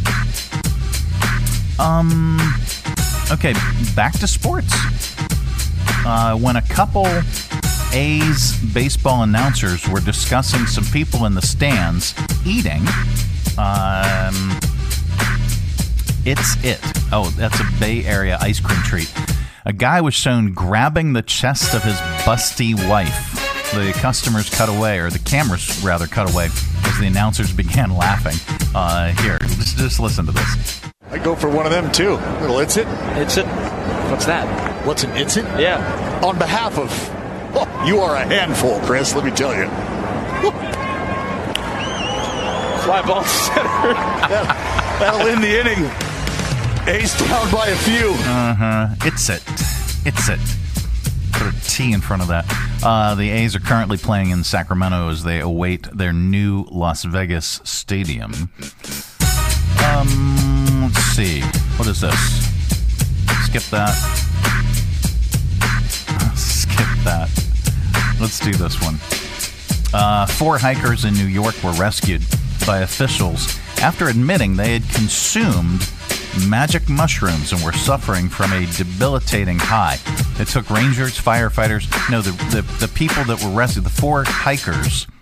Um. Okay, back to sports. Uh, when a couple A's baseball announcers were discussing some people in the stands eating, um, it's it. Oh, that's a Bay Area ice cream treat. A guy was shown grabbing the chest of his busty wife. The customers cut away, or the cameras rather cut away, as the announcers began laughing. Uh, here, just, just listen to this. I go for one of them too. A little it's it. It's it. What's that? What's an it's it? Yeah. On behalf of, oh, you are a handful, Chris. Let me tell you. Fly ball center. that, that'll end the inning. A's down by a few. Uh huh. It's it. It's it. Put a T in front of that. Uh, the A's are currently playing in Sacramento as they await their new Las Vegas stadium. Um, let's see. What is this? Skip that. Skip that. Let's do this one. Uh, four hikers in New York were rescued by officials after admitting they had consumed magic mushrooms and were suffering from a debilitating high. It took rangers, firefighters, no, the, the, the people that were rescued, the four hikers,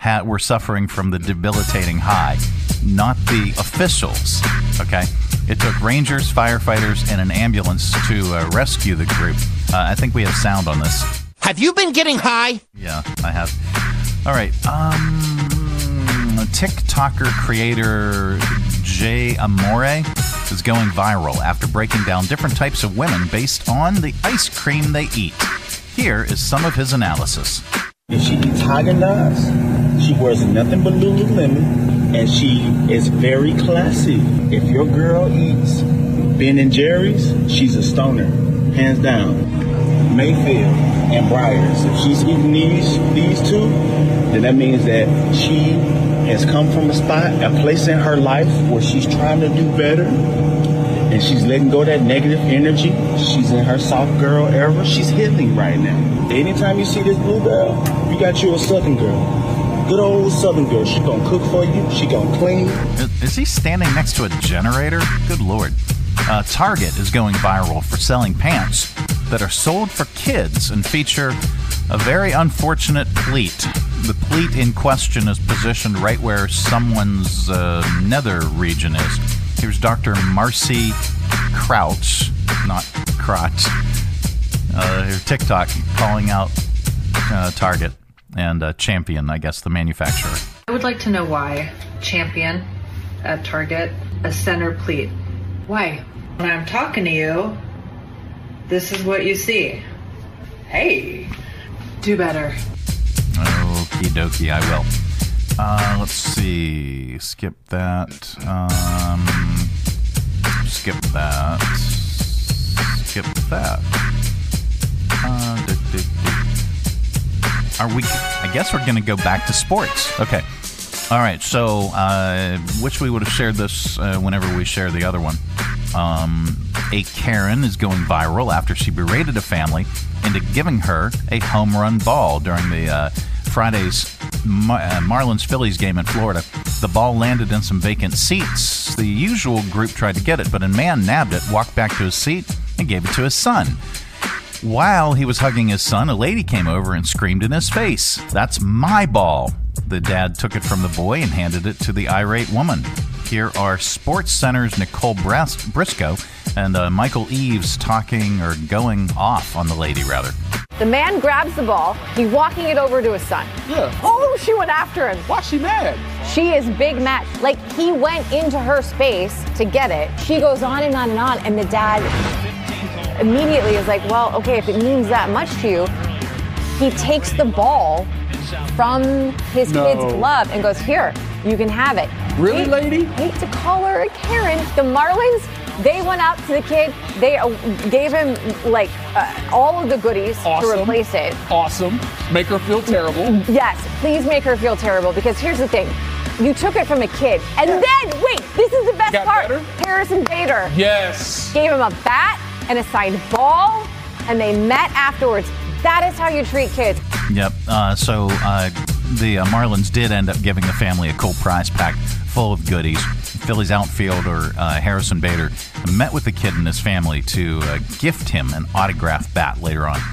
ha- were suffering from the debilitating high, not the officials. Okay? It took rangers, firefighters, and an ambulance to uh, rescue the group. Uh, I think we have sound on this. Have you been getting high? Yeah, I have. All right. Um, TikToker creator Jay Amore is going viral after breaking down different types of women based on the ice cream they eat. Here is some of his analysis. If she eats Haagen-Dazs, she wears nothing but Lululemon, and she is very classy. If your girl eats Ben and Jerry's, she's a stoner, hands down. Mayfield and Breyers, if she's eating these these two, then that means that she has come from a spot, a place in her life where she's trying to do better, and she's letting go of that negative energy. She's in her soft girl era. She's healing right now. Anytime you see this blue girl, you got you a Southern girl. Good old Southern girl. She gonna cook for you. She gonna clean. Is, is he standing next to a generator? Good Lord. Uh, Target is going viral for selling pants that are sold for kids and feature a very unfortunate pleat. The pleat in question is positioned right where someone's uh, nether region is. Here's Doctor Marcy Crouch, not Crotch, uh, her TikTok calling out uh, Target and uh, Champion, I guess, the manufacturer. I would like to know why Champion at Target, a center pleat. Why? When I'm talking to you, this is what you see. Hey, do better. Okie dokie, I will. Uh, let's see. Skip that. Um, skip that. Skip that. Uh, do, do, do. Are we? I guess we're going to go back to sports. Okay. All right. So, uh, wish we would have shared this uh, whenever we share the other one. Um, a Karen is going viral after she berated a family into giving her a home run ball during the uh, Friday's Mar- uh, Marlins-Phillies game in Florida. The ball landed in some vacant seats. The usual group tried to get it, but a man nabbed it, walked back to his seat, and gave it to his son. While he was hugging his son, a lady came over and screamed in his face, "That's my ball." The dad took it from the boy and handed it to the irate woman. Here are Sports Center's Nicole Bras- Briscoe and uh, Michael Eaves talking or going off on the lady, rather. The man grabs the ball. He's walking it over to his son. Yeah. Oh, she went after him. Why's she mad? She is big mad. Like, he went into her space to get it. She goes on and on and on, and the dad immediately is like, well, okay, if it means that much to you, he takes the ball from his No. kid's glove and goes, here, you can have it. Really, hate, lady? Hate to call her a Karen. The Marlins, they went out to the kid. They uh, gave him, like, uh, all of the goodies Awesome. to replace it. Awesome. Make her feel terrible. Yes, please make her feel terrible, because here's the thing. You took it from a kid. And then, wait, this is the best Got part. better? Harrison Bader Yes. gave him a bat and a signed ball, and they met afterwards. That is how you treat kids. Yep. Uh, so uh, the uh, Marlins did end up giving the family a cool prize pack full of goodies. Phillies outfielder uh, Harrison Bader met with the kid and his family to uh, gift him an autographed bat later on.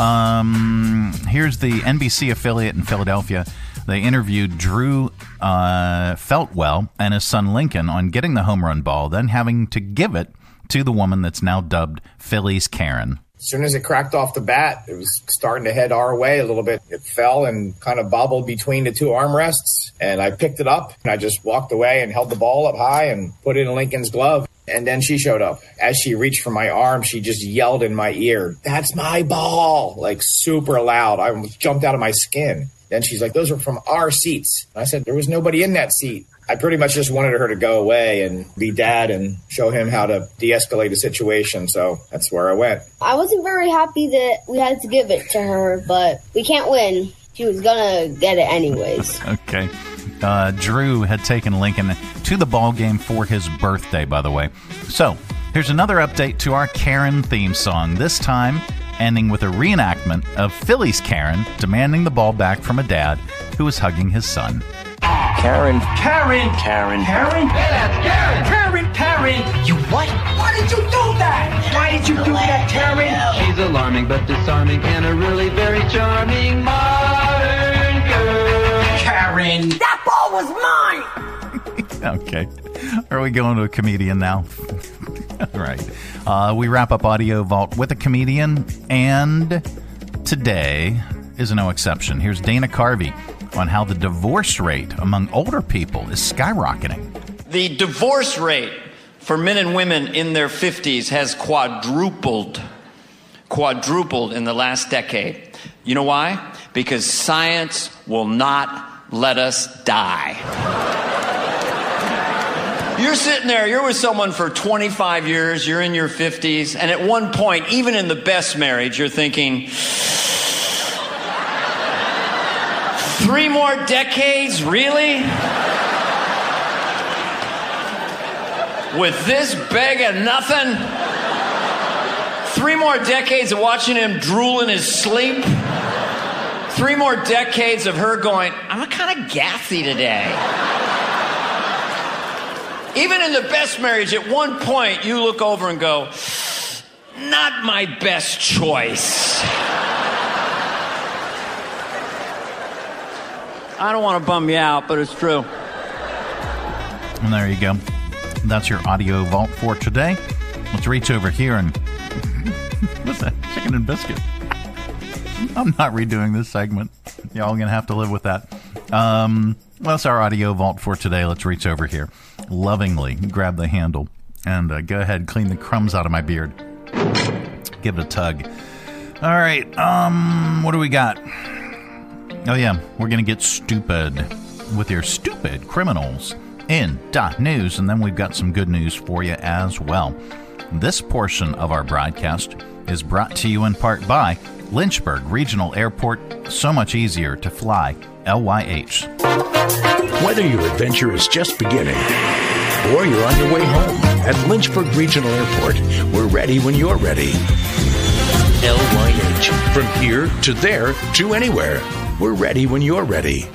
Um, here's the N B C affiliate in Philadelphia. They interviewed Drew uh, Feltwell and his son Lincoln on getting the home run ball, then having to give it to the woman that's now dubbed Philly's Karen. As soon as it cracked off the bat, it was starting to head our way a little bit. It fell and kind of bobbled between the two armrests, and I picked it up, and I just walked away and held the ball up high and put it in Lincoln's glove. And then she showed up. As she reached for my arm, she just yelled in my ear, "That's my ball!" Like super loud. I jumped out of my skin. Then she's like, "Those are from our seats." And I said, "There was nobody in that seat." I pretty much just wanted her to go away and be dad and show him how to de-escalate a situation. So that's where I went. I wasn't very happy that we had to give it to her, but we can't win. She was going to get it anyways. Okay. Uh, Drew had taken Lincoln to the ball game for his birthday, by the way. So here's another update to our Karen theme song, this time ending with a reenactment of Philly's Karen demanding the ball back from a dad who was hugging his son. Karen. Karen. Karen. Karen. That's Karen. Karen. Karen. You what? Why did you do that? Why did you do that, Karen? She's alarming but disarming and a really very charming modern girl. Karen. Okay. Are we going to a comedian now? All right. Uh, we wrap up Audio Vault with a comedian, and today is no exception. Here's Dana Carvey on how the divorce rate among older people is skyrocketing. The divorce rate for men and women in their fifties has quadrupled, quadrupled in the last decade. You know why? Because science will not let us die. You're sitting there, you're with someone for twenty-five years, you're in your fifties, and at one point, even in the best marriage, you're thinking, three more decades, really? With this bag of nothing? Three more decades of watching him drool in his sleep? Three more decades of her going, I'm kind of gassy today. Even in the best marriage, at one point, you look over and go, not my best choice. I don't want to bum you out, but it's true. And there you go. That's your Audio Vault for today. Let's reach over here and... What's that? Chicken and biscuit. I'm not redoing this segment. Y'all going to have to live with that. Um, well, that's our Audio Vault for today. Let's reach over here. Lovingly grab the handle and uh, go ahead and clean the crumbs out of my beard. Give it a tug. All right. Um, what do we got? Oh, yeah. We're going to get stupid with your stupid criminals in dot news, and then we've got some good news for you as well. This portion of our broadcast is brought to you in part by Lynchburg Regional Airport. So much easier to fly. L Y H. Whether your adventure is just beginning or you're on your way home, at Lynchburg Regional Airport, we're ready when you're ready. L Y H. From here to there to anywhere, we're ready when you're ready.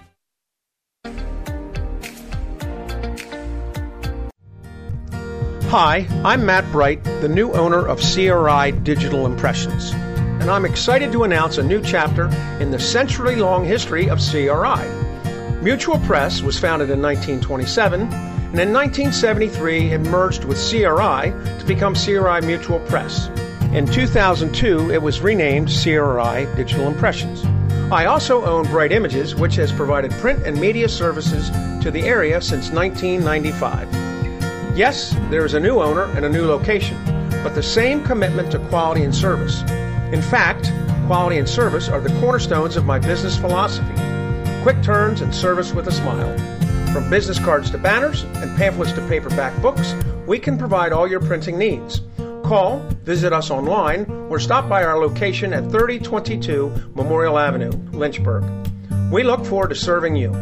Hi, I'm Matt Bright, the new owner of C R I Digital Impressions, and I'm excited to announce a new chapter in the century-long history of C R I. Mutual Press was founded in nineteen twenty-seven, and in nineteen seventy-three it merged with C R I to become C R I Mutual Press. In two thousand two, it was renamed C R I Digital Impressions. I also own Bright Images, which has provided print and media services to the area since nineteen ninety-five. Yes, there is a new owner and a new location, but the same commitment to quality and service. In fact, quality and service are the cornerstones of my business philosophy. Quick turns and service with a smile. From business cards to banners and pamphlets to paperback books, we can provide all your printing needs. Call, visit us online, or stop by our location at thirty twenty-two Memorial Avenue, Lynchburg. We look forward to serving you.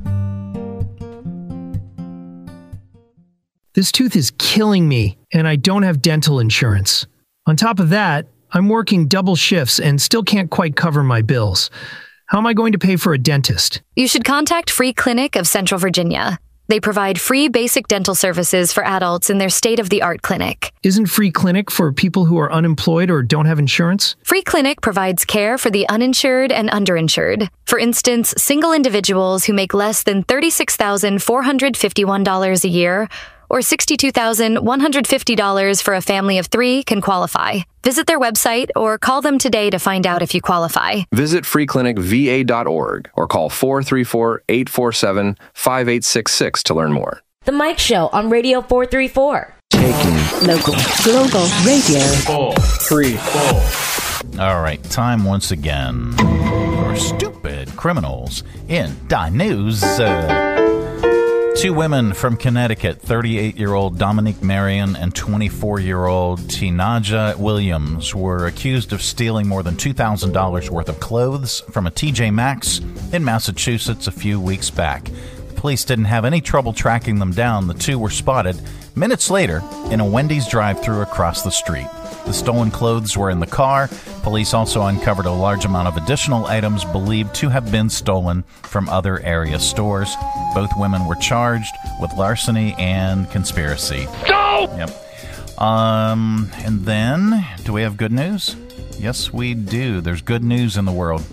This tooth is killing me, and I don't have dental insurance. On top of that, I'm working double shifts and still can't quite cover my bills. How am I going to pay for a dentist? You should contact Free Clinic of Central Virginia. They provide free basic dental services for adults in their state-of-the-art clinic. Isn't Free Clinic for people who are unemployed or don't have insurance? Free Clinic provides care for the uninsured and underinsured. For instance, single individuals who make less than thirty-six thousand four hundred fifty-one dollars a year or sixty-two thousand one hundred fifty dollars for a family of three can qualify. Visit their website or call them today to find out if you qualify. Visit free clinic v a dot org or call four three four, eight four seven, five eight six six to learn more. The Mike Show on Radio four thirty-four. Taking local, global radio. Four, three, four. All right, time once again for stupid criminals in Dot News. Uh, Two women from Connecticut, thirty-eight-year-old Dominique Marion and twenty-four-year-old Tinaja Williams, were accused of stealing more than two thousand dollars worth of clothes from a T J Maxx in Massachusetts a few weeks back. The police didn't have any trouble tracking them down. The two were spotted minutes later in a Wendy's drive-thru across the street. The stolen clothes were in the car. Police also uncovered a large amount of additional items believed to have been stolen from other area stores. Both women were charged with larceny and conspiracy. No! Yep. Um, and then, do we have good news? Yes, we do. There's good news in the world.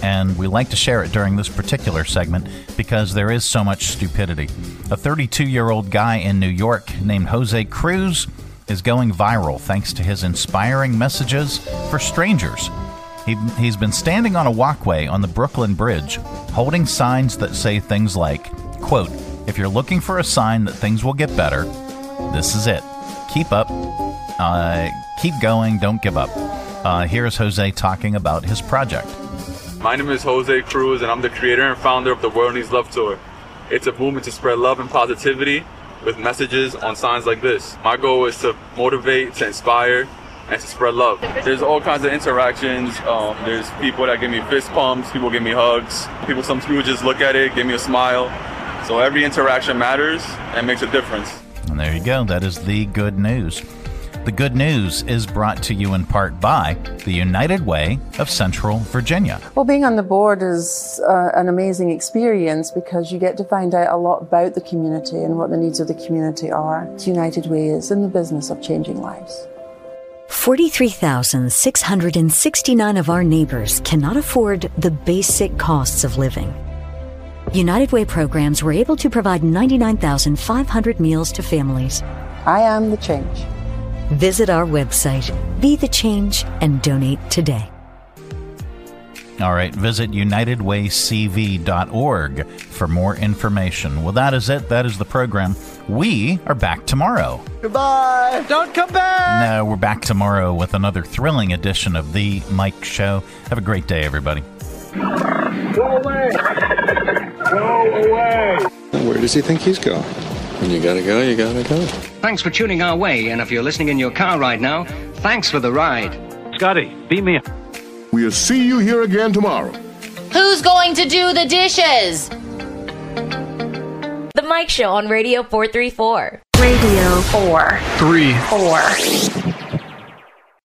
and we like to share it during this particular segment because there is so much stupidity. A thirty-two-year-old guy in New York named Jose Cruz is going viral thanks to his inspiring messages for strangers. He, he's been standing on a walkway on the Brooklyn Bridge, holding signs that say things like, quote, "If you're looking for a sign that things will get better, this is it. Keep up. Uh, keep going. Don't give up." Uh, here's Jose talking about his project. My name is Jose Cruz, and I'm the creator and founder of the World Needs Love Tour. It's a movement to spread love and positivity with messages on signs like this. My goal is to motivate, to inspire, and to spread love. There's all kinds of interactions. Um, there's people that give me fist pumps, people give me hugs, people, some people just look at it, give me a smile. So every interaction matters and makes a difference. And there you go. That is the good news. The good news is brought to you in part by the United Way of Central Virginia. Well, being on the board is uh, an amazing experience because you get to find out a lot about the community and what the needs of the community are. United Way is in the business of changing lives. forty-three thousand six hundred sixty-nine of our neighbors cannot afford the basic costs of living. United Way programs were able to provide ninety-nine thousand five hundred meals to families. I am the change. Visit our website, Be the Change, and donate today. All right, visit united way c v dot org for more information. Well, that is it. That is the program. We are back tomorrow. Goodbye. Don't come back. No, we're back tomorrow with another thrilling edition of The Mike Show. Have a great day, everybody. Go away. Go away. Where does he think he's going? When you gotta go, you gotta go. Thanks for tuning our way, and if you're listening in your car right now, thanks for the ride. Scotty, beat me up. We'll see you here again tomorrow. Who's going to do the dishes? The Mike Show on Radio four thirty-four. Radio four. Three. Four.